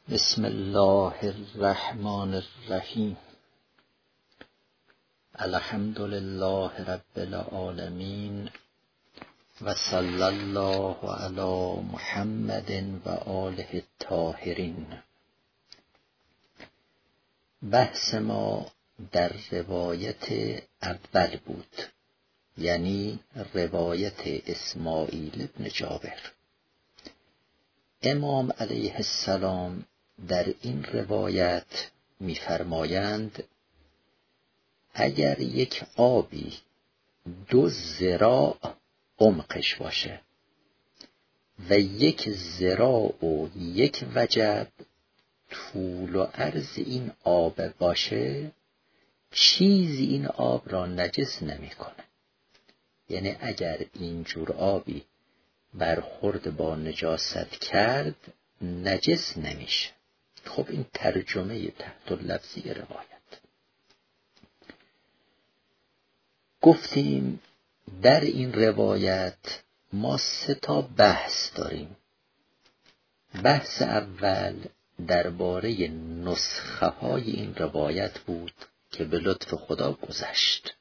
بسم الله الرحمن الرحیم. الحمد لله رب العالمین و صلی الله علی محمد و آله الطاهرین. بحث ما در روایت اول بود، یعنی روایت اسماعیل بن جابر. امام علیه السلام در این روایت می‌فرمایند اگر یک آبی 2 ذراع عمقش باشه و 1 ذراع و 1 وجب طول و عرض این آب باشه، چیزی این آب را نجس نمی‌کنه. یعنی اگر اینجور آبی برخورد با نجاست کرد نجس نمیشه. خب این ترجمه تحت اللفظی روایت. گفتیم در این روایت ما 3 بحث داریم. بحث اول درباره نسخه های این روایت بود که به لطف خدا گذشت.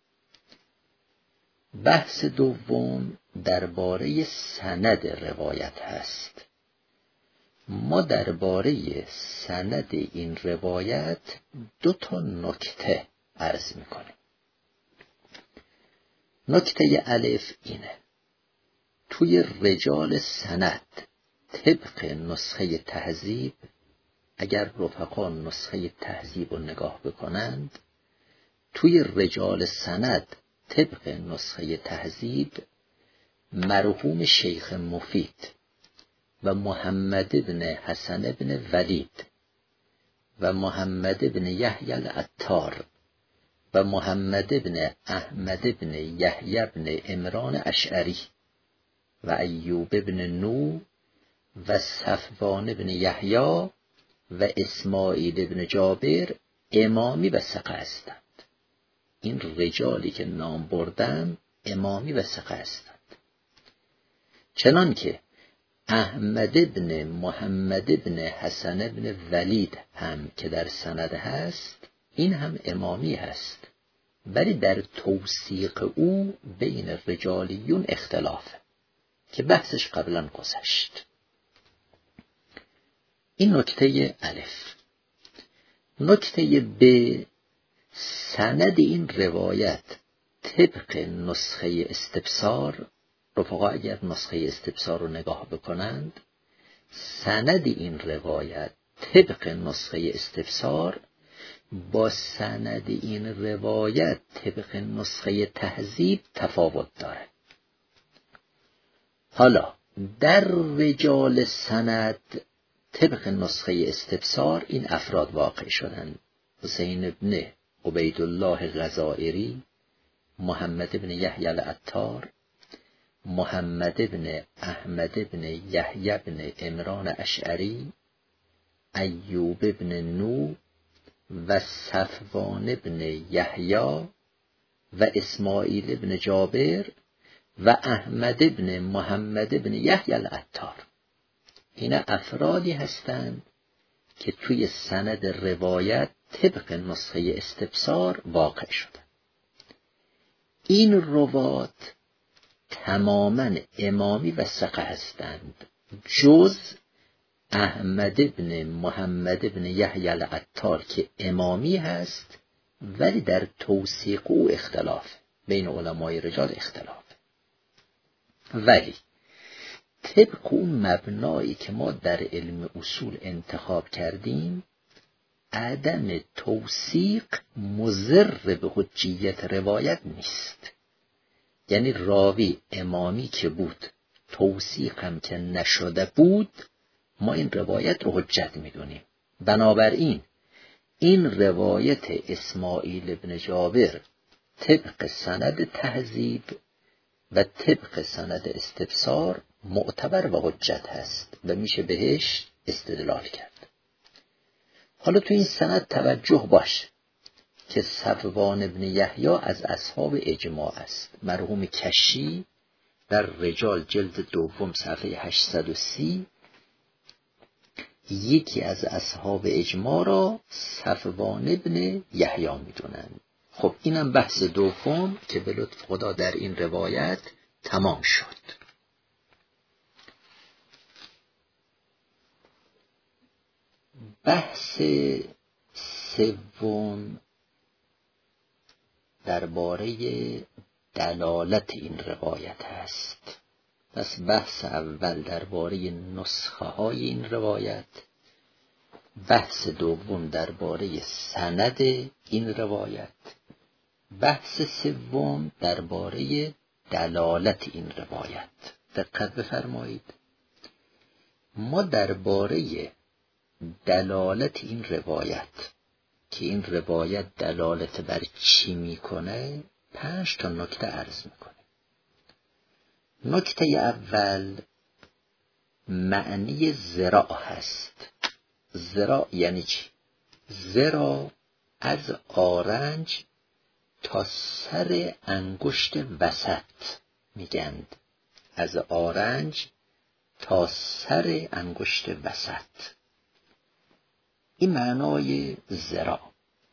بحث دوم درباره سند روایت هست. ما درباره سند این روایت 2 نکته عرض میکنیم. نکته الف اینه: توی رجال سند طبق نسخه تهذیب، اگر رفقا نسخه تهذیب رو نگاه بکنند، توی رجال سند طبق نسخه تهذیب مرحوم شیخ مفید و محمد بن حسن بن ولید و محمد بن یحیی العطار و محمد بن احمد بن یحیی بن عمران اشعری و ایوب بن نو و صفوان بن یحیی و اسماعیل بن جابر امامی و ثقه هستند. این رجالی که نام بردن امامی و ثقه هستند. چنان که احمد بن محمد بن حسن بن ولید هم که در سند هست، این هم امامی هست، ولی در توثیق او بین رجالیون اختلافه که بحثش قبلا گذشت. این نکته الف. نکته ب، سند این روایت طبق نسخه استبصار، رفقا اگر نسخه استبصار رو نگاه بکنند، سند این روایت طبق نسخه استبصار با سند این روایت طبق نسخه تهذیب تفاوت داره. حالا در رجال سند طبق نسخه استبصار این افراد واقع شدند: حسین بن عبیدالله غزائری، محمد بن یحیی العطار، محمد بن احمد بن یحیی بن عمران اشعری، ایوب بن نو و صفوان بن یحیی و اسماعیل بن جابر و احمد بن محمد بن یحیی العطار. اینا افرادی هستند که توی سند روایت طبق نسخه استبصار واقع شده. این روات تماما امامی و ثقه هستند، جز احمد بن محمد بن یحیی العطار که امامی هست ولی در توثیق او اختلاف بین علمای رجال اختلاف. ولی طبق اون مبنایی که ما در علم اصول انتخاب کردیم، عدم توثیق مضر به حجیت روایت نیست. یعنی راوی امامی که بود، توثیق هم که نشده بود، ما این روایت رو حجت میدونیم. بنابراین این روایت اسماعیل بن جابر طبق سند تهذیب و طبق سند استبصار معتبر و حجت هست و میشه بهش استدلال کرد. حالا تو این سند توجه باش که صفوان بن یحیی از اصحاب اجماع است. مرحوم کشی در رجال جلد 2 صفحه 830 یکی از اصحاب اجماع را صفوان ابن یحیی میدونند. خب اینم بحث دوم که به لطف خدا در این روایت تمام شد. بحث سوم درباره دلالت این روایت است. پس بحث اول درباره نسخه های این روایت، بحث دوم درباره سند این روایت، بحث سوم درباره دلالت این روایت. دقت بفرمایید، ما درباره دلالت این روایت که این روایت دلالت بر چی میکنه 5 تا نکته عرض میکنه. نکته اول معنی ذراع هست. ذراع یعنی چی؟ ذراع از آرنج تا سر انگشت وسط میگند، از آرنج تا سر انگشت وسط. این معنای ذراع.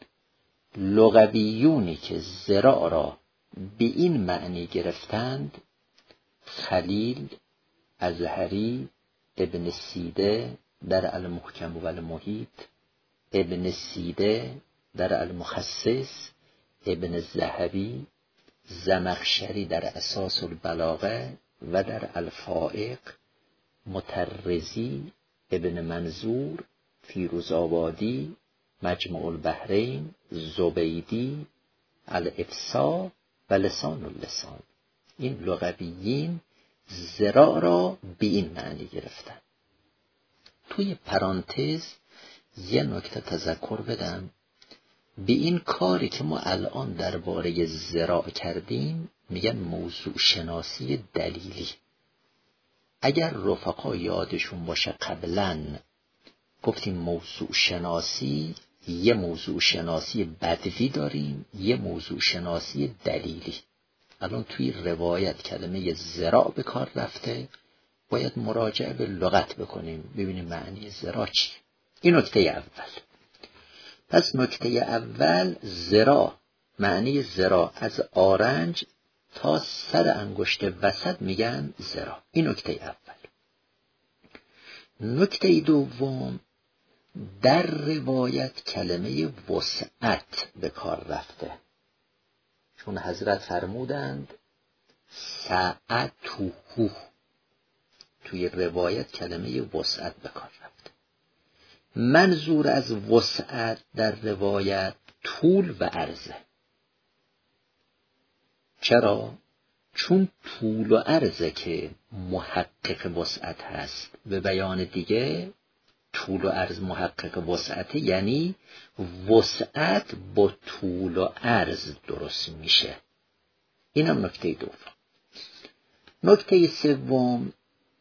لغویونی که ذراع را به این معنی گرفتند خلیل، ازهری، ابن سیده در المحکم و المحیط، ابن سیده در المخصص، ابن الذهبی، زمخشری در اساس البلاغه و در الفائق، مطرزی، ابن منظور، فیروزآبادی، مجمع البحرین، زبیدی، الافصاح و لسان اللسان. این لغویین ذراع را به این معنی گرفتن. توی پرانتز یه نکته تذکر بدم. به این کاری که ما الان درباره ذراع کردیم میگن موضوع شناسی دلیلی. اگر رفقا یادشون باشه قبلاً گفتیم موضوع شناسی، یه موضوع شناسی بدوی داریم، یه موضوع شناسی دلیلی. الان توی روایت کلمه ذراع به کار رفته، باید مراجعه به لغت بکنیم ببینیم معنی ذراع چی. این نکته اول. پس نکته اول ذراع، معنی ذراع از آرنج تا سر انگشت وسط میگن ذراع. این نکته اول. نکته دوم، در روایت کلمه وسعت به کار رفته، چون حضرت فرمودند سعته. توی روایت کلمه وسعت به کار رفته. منظور از وسعت در روایت طول و عرضه. چرا؟ چون طول و عرضه که محقق وسعت هست. به بیان دیگه طول و عرض محقق وسعت یعنی وسعت با طول و عرض درست میشه. اینم نکته دوم. نکته سوم،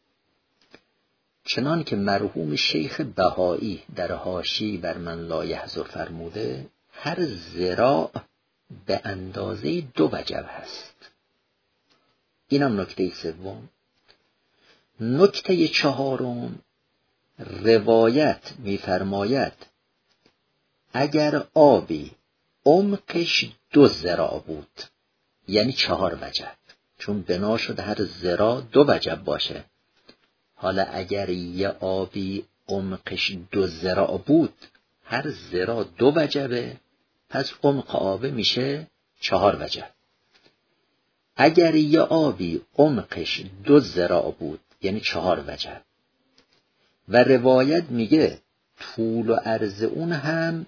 چنان که مرحوم شیخ بهایی در حاشیه بر من لا یحضر فرموده، هر ذراع به اندازه 2 وجب هست. اینم نکته سوم. نکته چهارم، روایت می‌فرماید اگر آبی عمقش 2 ذراع بود، یعنی 4 وجب، چون بنا شده هر ذراع 2 وجب باشه. حالا اگر یه آبی عمقش 2 ذراع بود، هر ذراع 2 وجبه، پس عمق آبه میشه 4 وجب. اگر یه آبی عمقش 2 ذراع بود، یعنی 4 وجب. و روایت میگه طول و عرض اون هم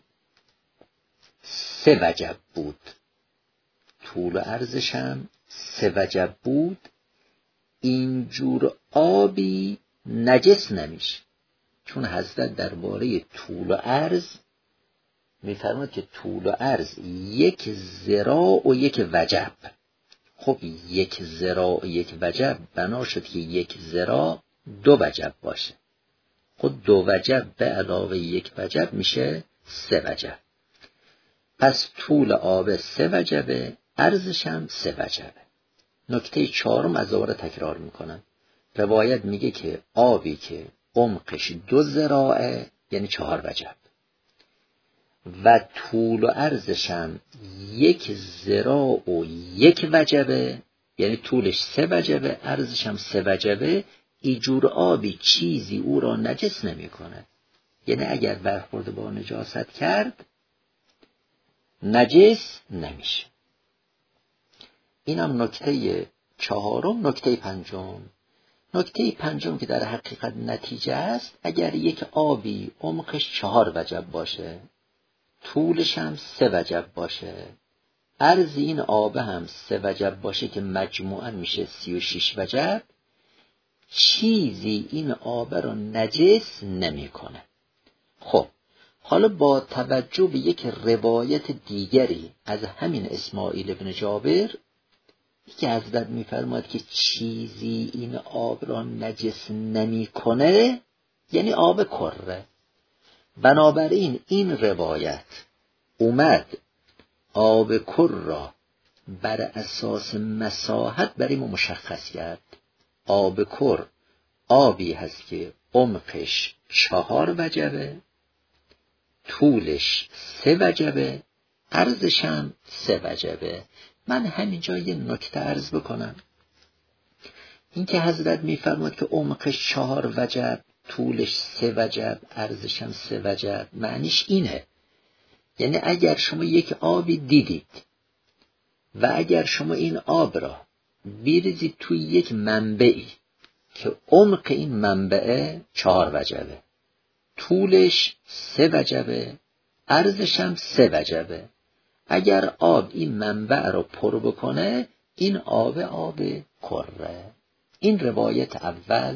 3 وجب بود. طول و عرضش هم 3 وجب بود. اینجور آبی نجس نمیشه، چون حضرت درباره طول و عرض میفرماید که طول و عرض 1 ذراع و 1 وجب. خب 1 ذراع و 1 وجب بنا شد که 1 ذراع 2 وجب باشه. خود 2 وجب به علاوه 1 وجب میشه 3 وجب. پس طول آب 3 وجبه، عرضش هم 3 وجبه. نکته چهارم از دوباره تکرار میکنم. روایت میگه که آبی که عمقش 2 ذراعه یعنی 4 وجب و طول و عرضش هم 1 ذراع و 1 وجبه، یعنی طولش 3 وجبه، عرضش هم 3 وجبه. اینجور آبی چیزی او را نجس نمی کنه، یعنی اگر برخورد با نجاست کرد نجس نمیشه. اینم نکته چهارم. نکته پنجم، نکته پنجم که در حقیقت نتیجه است، اگر یک آبی عمقش 4 وجب باشه، طولش هم 3 وجب باشه، عرض این آب هم 3 وجب باشه که مجموعاً میشه 36 وجب، چیزی این آب را نجس نمیکنه. خب حالا با توجه به یک روایت دیگری از همین اسماعیل ابن جابر که حضرت میفرماد که چیزی این آب را نجس نمیکنه، یعنی آب کره. بنابراین این روایت اومد آب کر را بر اساس مساحت برای ما مشخص کرد. آب کر آبی هست که عمقش 4 وجبه، طولش 3 وجبه، عرضش هم 3 وجبه. من همینجا یه نکته عرض بکنم. این که حضرت میفرماد که عمقش 4 وجب، طولش 3 وجب، عرضش هم 3 وجب، معنیش اینه، یعنی اگر شما یک آبی دیدید و اگر شما این آب را بیریزید توی یک منبعی که عمق این منبعه 4 وجبه، طولش 3 وجبه، عرضش هم 3 وجبه، اگر آب این منبع را پر بکنه این آب کره. این روایت اول.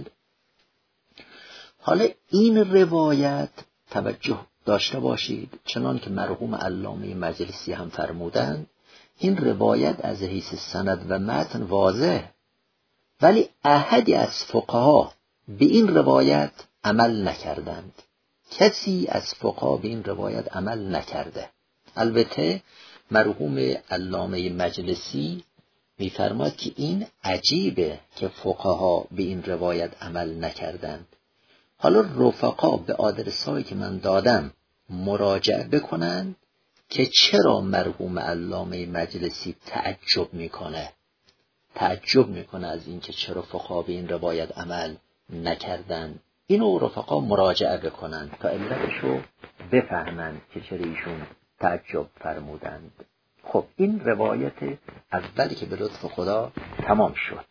حالا این روایت توجه داشته باشید، چنان که مرحوم علامه مجلسی هم فرمودند، این روایت از حیث سند و متن واضح، ولی احدی از فقها به این روایت عمل نکردند. کسی از فقها به این روایت عمل نکرده. البته مرحوم علامه مجلسی میفرماد که این عجیبه که فقها به این روایت عمل نکردند. حالا رفقا به آدرسایی که من دادم مراجعه بکنند که چرا مرحوم علامه مجلسی تعجب میکنه از این که چرا فقها به این روایت عمل نکردند. اینو رفقا مراجعه بکنند تا علتشو بفهمند که چرا ایشون تعجب فرمودند. خب این روایت اولی که به لطف خدا تمام شد.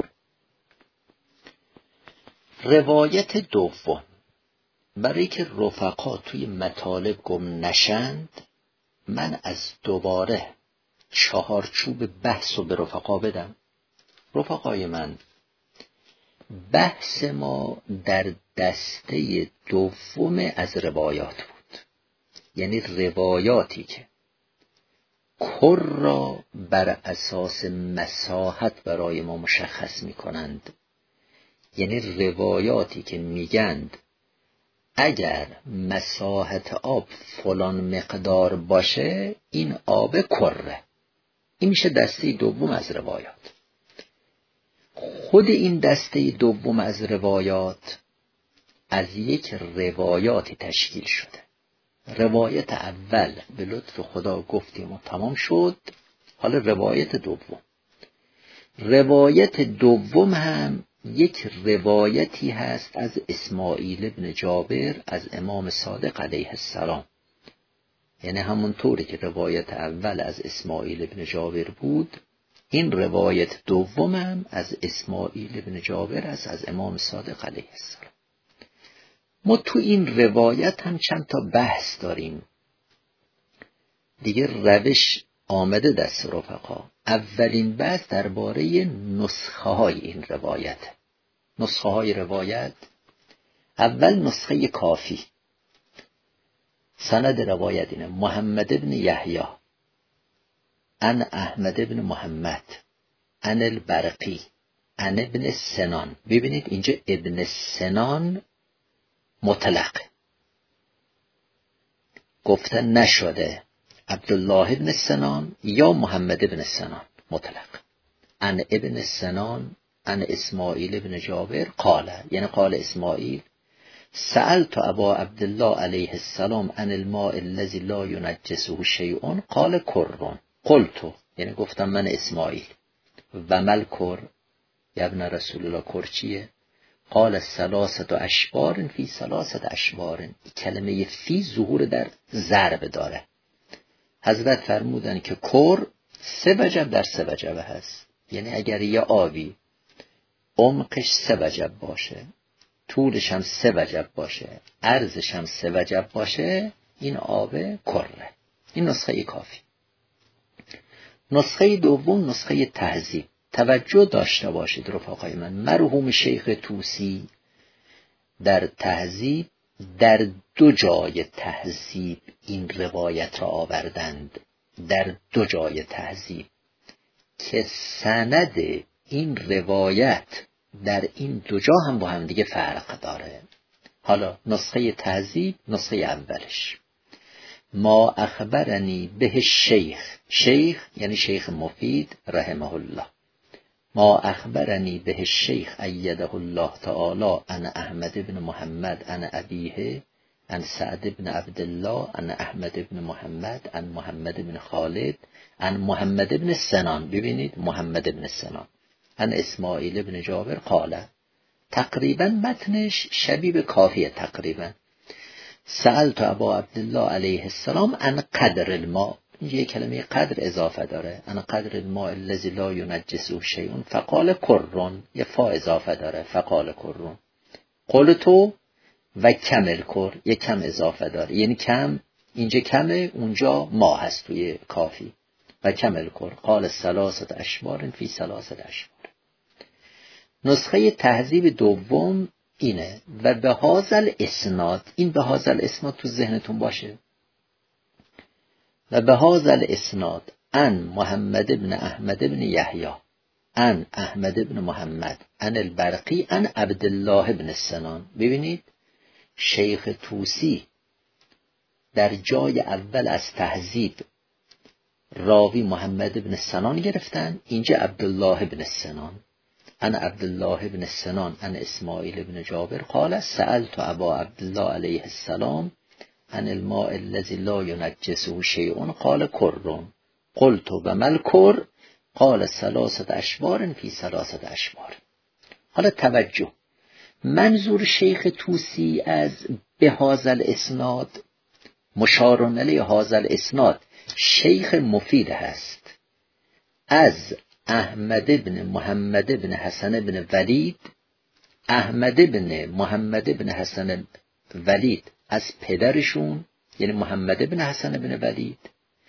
روایت دوم، برای که رفقا توی مطالب گم نشند، من از دوباره چهارچوب بحث رو به رفقا بدم. رفقای من، بحث ما در دسته دوم از روایات بود، یعنی روایاتی که کر را بر اساس مساحت برای ما مشخص می کنند، یعنی روایاتی که میگند اگر مساحت آب فلان مقدار باشه این آب کره. این میشه دسته دوم از روایات. خود این دسته دوم از روایات از یک روایاتی تشکیل شده. روایت اول به لطف خدا گفتیم و تمام شد. حالا روایت دوم هم یک روایتی هست از اسماعیل ابن جابر از امام صادق علیه السلام، یعنی همون طوری که روایت اول از اسماعیل ابن جابر بود، این روایت دوم هم از اسماعیل ابن جابر است از امام صادق علیه السلام. ما تو این روایت هم چند تا بحث داریم دیگه. روش آمده دست رفقا. اولین بحث درباره نسخه های این روایت. نسخه های روایت، اول نسخه کافی. سند روایت اینه: محمد ابن یحیی عن احمد ابن محمد عن البرقی عن ابن سنان. ببینید اینجا ابن سنان مطلق گفته نشده عبدالله ابن سنان یا محمد ابن سنان، مطلق. عن ابن سنان عن اسماعیل ابن جابر قال، یعنی قال اسماعیل سألت ابا عبدالله علیه السلام عن الماء الذي لا ينجسه شیء قال کر. قلت، یعنی گفتم من اسماعیل، و مل کر یا ابن رسول الله، کر چیه؟ قال 3 اشبار فی 3 اشبار. کلمه فی ظهور در ضرب داره. حضرت فرمودن که کر 3 وجب در 3 وجبه هست. یعنی اگر یه آبی عمقش 3 وجب باشه، طولش هم 3 وجب باشه، عرضش هم 3 وجب باشه، این آب کره. این نسخه کافی. نسخه دوم نسخه تهذیب. توجه داشته باشید رفقای من، مرحوم شیخ طوسی در تهذیب در 2 جای تهذیب این روایت را آوردند، در 2 جای تهذیب، که سند این روایت در این 2 جا هم با هم دیگه فرق داره. حالا نسخه تهذیب، نسخه اولش: ما اخبرنی به شیخ، شیخ یعنی شیخ مفید رحمه الله، ما اخبرنی به شیخ ایده الله تعالی عن احمد بن محمد عن ابیه عن سعد بن عبدالله عن احمد بن محمد عن محمد بن خالد عن محمد بن سنان. ببینید محمد بن سنان عن اسماعیل بن جابر قال. تقریبا متنش شبیه به کافیه تقریبا. سألت ابا عبدالله علیه السلام عن قدر الماء، اینجا یک کلمه قدر اضافه داره، عن قدر الماء الذی لا ینجسه شیء فقال کرون، یه فا اضافه داره، فقال کرون. قلتو و کمل کر، یه کم اضافه داره، یعنی کم اینجا کمه، اونجا ما هست توی کافی. و کمل کر قال 3 اشبار فی 3 اشبار. نسخه تهذیب دوم اینه: و به هازل اسناد، این به هازل اسناد تو ذهنتون باشه، و به هازل اسناد ان محمد بن احمد بن یحیی ان احمد بن محمد ان البرقی ان عبدالله بن سنان. ببینید شیخ طوسی در جای اول از تهذیب راوی محمد بن سنان گرفتن، اینجا عبدالله بن سنان. ان عبدالله بن سنان ان اسماعیل بن جابر قال سألت ابا عبدالله علیه السلام عن الماء الذي لا ينجسه شيء قال كر. قلت وما الكر قال 3 اشبار فی 3 اشبار. حالا توجه، منظور شیخ طوسی از به هذا الاسناد، مشار الیه هذا الاسناد، شیخ مفید هست از احمد بن محمد بن حسن بن ولید. احمد بن محمد بن حسن ولید از پدرشون، یعنی محمد بن حسن بن ولید،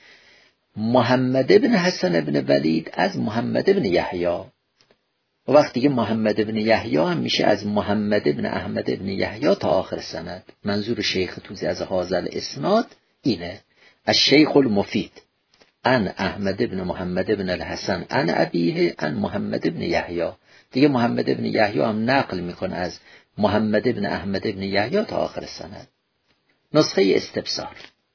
محمد بن حسن بن ولید از محمد بن یحیی، و وقتی که محمد بن یحیی هم میشه از محمد بن احمد بن یحیی تا آخر سند. منظور شیخ طوسی از هذا الاسناد اینه: الشیخ المفید ان احمد بن محمد بن الحسن ان ابیه ان محمد بن یحیی. دیگه محمد بن یحیی هم نقل میکنه از محمد بن احمد بن یحیی تا آخر سند. نسخه استبصار: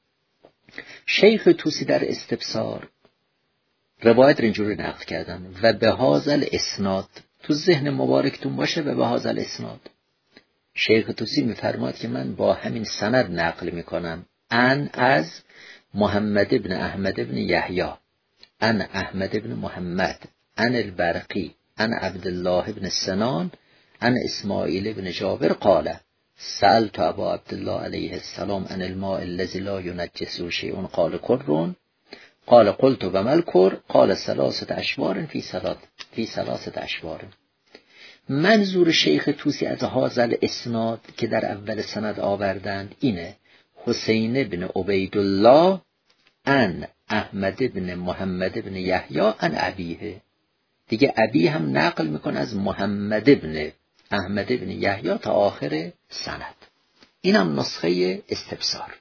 شیخ طوسی در استبصار روایت رو اینجوری نقل کردن: و به هذا الاسناد، تو ذهن مبارکتون باشه، و به هذا الاسناد. شیخ طوسی میفرماد که من با همین سند نقل میکنم، ان از محمد بن احمد بن یحیی ان احمد بن محمد ان البرقی ان عبدالله بن سنان ان اسماعیل بن جابر قال سألت ابا عبدالله علیه السلام عن الماء الذي لا ينجسه شيء قال كر. قال قلت وما الكر قال 3 اشبار فی 3 اشبار. منظور شیخ طوسی از هذا الاسناد که در اول سند آوردند اینه: حسین بن عبیدالله ان احمد بن محمد بن یحیی ان ابیه. دیگه ابی هم نقل میکنه از محمد بن احمد بن یحیی تا آخر سند. اینم نسخه استبصار.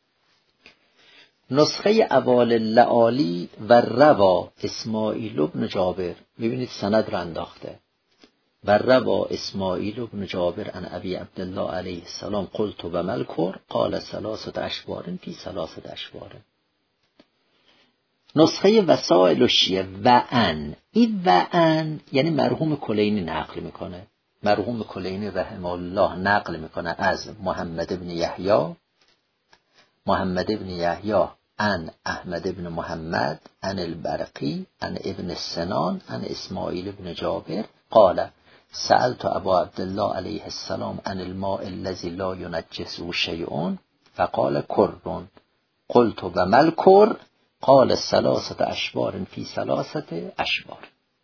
نسخه اوال لعالی و روا اسماعیل بن جابر، ببینید سند را انداخته: و روا اسماعیل بن جابر عن ابی عبدالله علیه السلام قلت و ما الکر قال 3 اشبار فی 3 اشبار. نسخه وسائل الشیعه و ان، این و ان یعنی مرحوم کلینی نقل میکنه: مرحوم کلینی رحمه الله نقل میکنه از محمد ابن یحیی عن احمد ابن محمد عن البرقی عن ابن سنان عن اسماعیل ابن جابر قال سألت ابا عبدالله علیه السلام عن الماء الذي لا ينجسه شيء فقال كر قلت وما الكر قال 3 اشبار في 3 اشبار.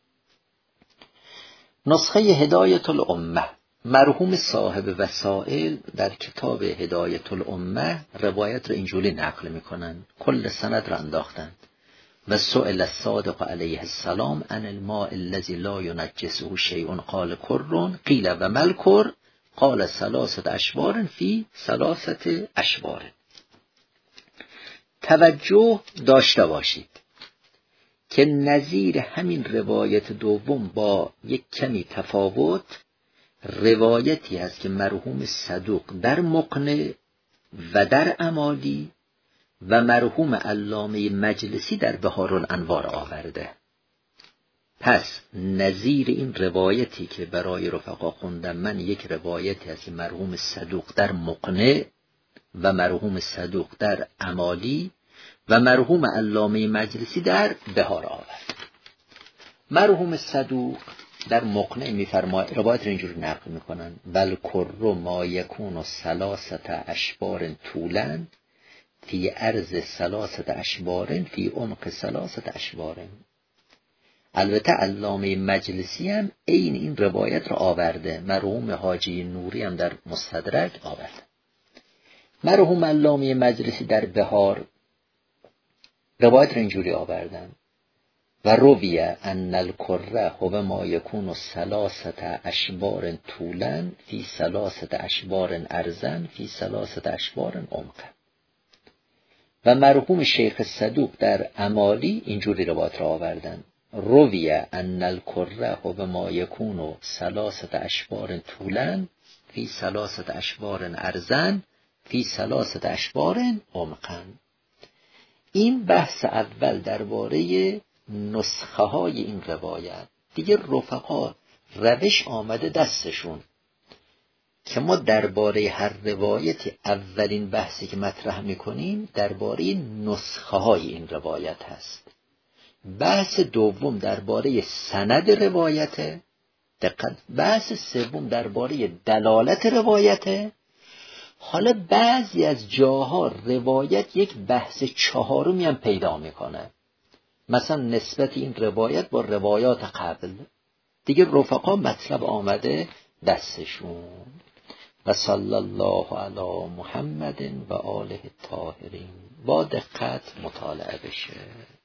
نسخه هدایت الامه، مرحوم صاحب وسائل در کتاب هدایت الامه روایت رو اینجوری نقل میکنن، کل سند رو انداختند. و سئل الصادق علیه السلام عن الماء الذي لا ينجسه شيء قال كر قیل و ما الكر قال 3 اشبار في 3 اشبار. توجه داشته باشید که نظیر همین روایت دوم با یک کمی تفاوت روایتی هست که مرحوم صدوق در مقنع و در امالی و مرحوم علامه مجلسی در بهارالانوار آورده. پس نظیر این روایتی که برای رفقا خوندم من، یک روایتی هست که مرحوم صدوق در مقنع و مرحوم صدوق در امالی و مرحوم علامه مجلسی در بهار آورد. مرحوم صدوق در مقنع میفرماید، روایت رو اینجور نقل میکنن: بل کر ما یکون 3 اشبار طولا فی عرض 3 اشبار فی عمق 3 اشبار. البته علامه مجلسی هم این روایت رو آورده، مرحوم حاجی نوری هم در مستدرک آورده. مرحوم علامه مجلسی در بهار روایت رو اینجوری آوردن: و روی ان الکره هو ما یکون 3 اشبار طولا فی 3 اشبار عرضا فی 3 اشبار عمقا. و مرحوم شیخ صدوق در امالی اینجوری روایت را آوردن: روی ان الکره هو ما یکون 3 اشبار طولا فی 3 اشبار عرضا فی 3 اشبار عمقا. این بحث اول درباره نسخه های این روایت. دیگه رفقا روش آمده دستشون که ما درباره هر روایتی اولین بحثی که مطرح میکنیم درباره نسخه های این روایت هست. بحث دوم درباره سند روایته، دقت. بحث سوم درباره دلالت روایته. حالا بعضی از جاها روایت یک بحث چهارمی هم پیدا میکنه، مثلا نسبت این روایت با روایات قبل. دیگه رفقا مطلب آمده دستشون. و صلی الله علی محمد و آله الطاهرین. با دقت مطالعه بشه.